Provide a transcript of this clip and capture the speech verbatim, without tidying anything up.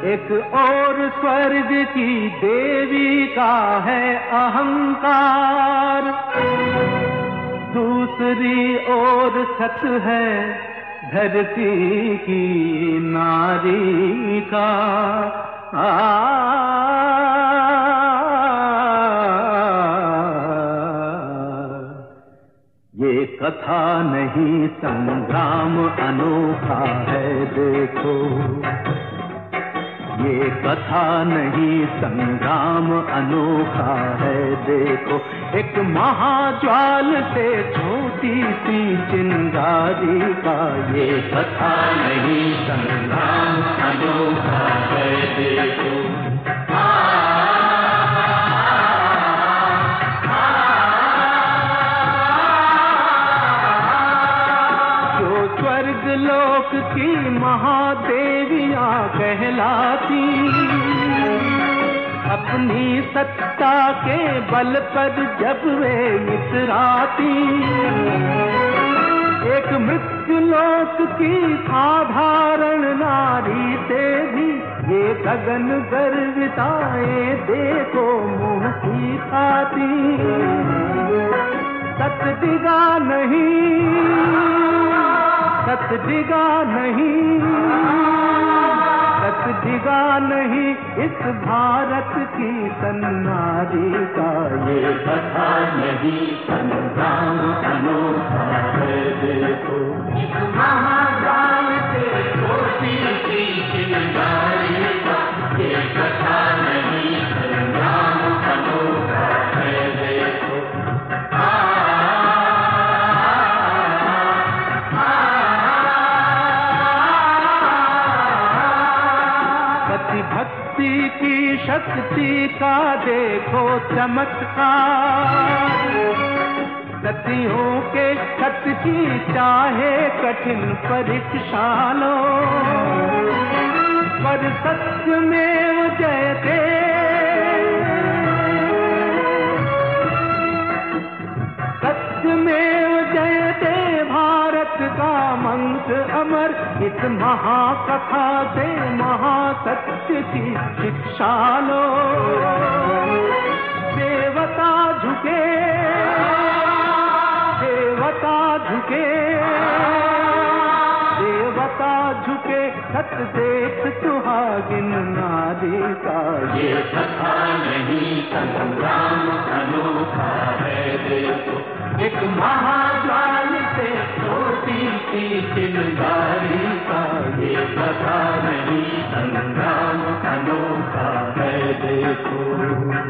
एक और स्वर्ग की देवी का है अहंकार, दूसरी ओर सत है धरती की नारी का। आ, ये कथा नहीं संग्राम अनोखा है देखो, ये कथा नहीं संग्राम अनोखा है देखो। एक महाज्वाल से छोटी सी चिंगारी का ये कथा नहीं संग्राम अनोखा है देखो। जो स्वर्ग लोक की महादेवियां कहलाती, अपनी सत्ता के बल पर जब वे इतराती, एक मृत्युलोक की साधारण नारी से भी ये गगन गर्विताएं देखो मुंह की खाती। सत दिगा नहीं, सत दिगा नहीं, सत दिगा नहीं इस भारत की सन्नारी का ये कथा नहीं संग्राम अनोखा है देखो। इस महाकाल से छोटी सी चिंगारी का ये कथा नहीं संग्राम अनोखा है देखो। भक्ति की शक्ति का देखो चमत्कार, सतियों के सत की चाहे कठिन परीक्षा लो, पर सत्यमेव जयते, सत्यमेव जयते भारत का मंत्र अमर। इस महाकथा से महासत्य की शिक्षा लो। देवता झुके, देवता झुके, देवता झुके, सत देख सुहागिन नारी का ये कथा नहीं संग्राम अनोखा है देखो। एक महाज्वाल से छोटी सी चिंगारी का ये कथा नहीं संग्राम अनोखा है देखो।